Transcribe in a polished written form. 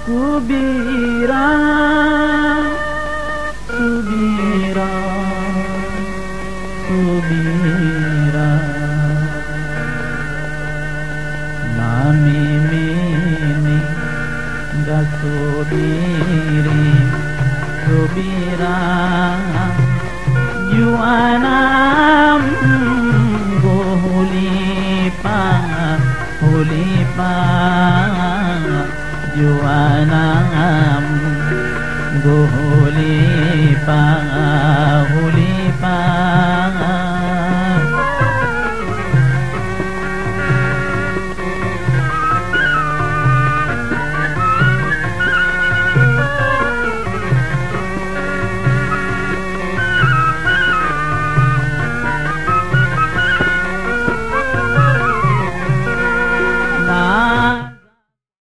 Subira, subira, subira. Nami mini gasubiri, subira. Juanam gohulipa, hulipa. Juanam gohulipa, hulipa.